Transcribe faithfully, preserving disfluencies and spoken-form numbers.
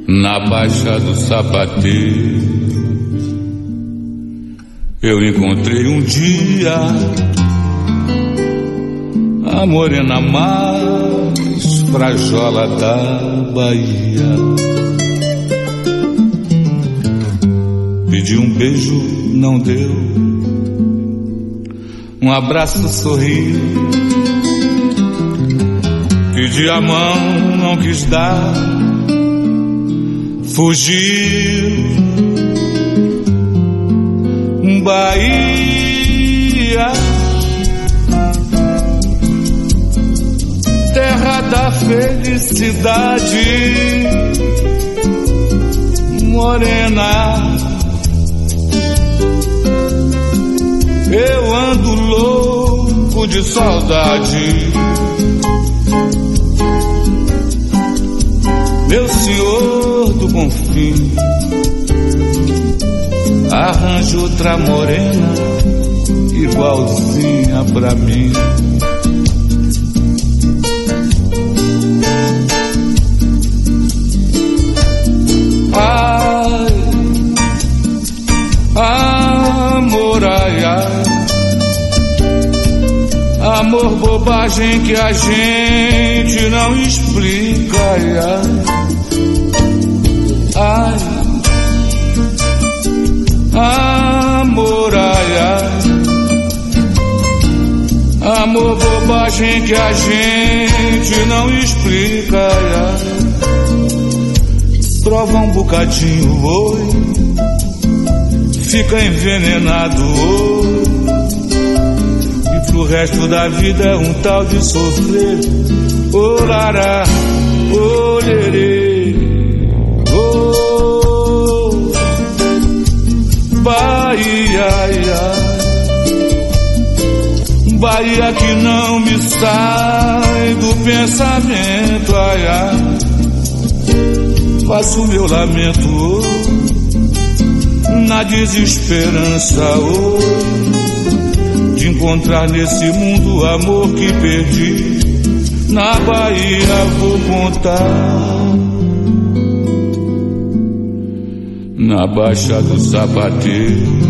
Na Baixa do Sapateiro eu encontrei um dia a morena mais frajola da Bahia. Pedi um beijo, não deu. Um abraço, sorriu. Pedi a mão, não quis dar. Fugiu. Bahia, terra da felicidade, morena. Eu ando louco de saudade, meu senhor do Bonfim. Arranje outra morena igualzinha pra mim. Ai, amor, ai, ai. Amor, bobagem que a gente não explica, ai, ai. Ai, amor, ai, ai. Amor, bobagem que a gente não explica, ai, ai. Prova um bocadinho, oi, fica envenenado, oi, e pro resto da vida é um tal de sofrer. Ô lará, ô lerê, ô Bahia, ai, ai. Bahia que não me sai do pensamento, ai, ai. Faço meu lamento, oh, na desesperança, oh, de encontrar nesse mundo o amor que perdi. Na Bahia vou contar, na Baixa do Sapateiro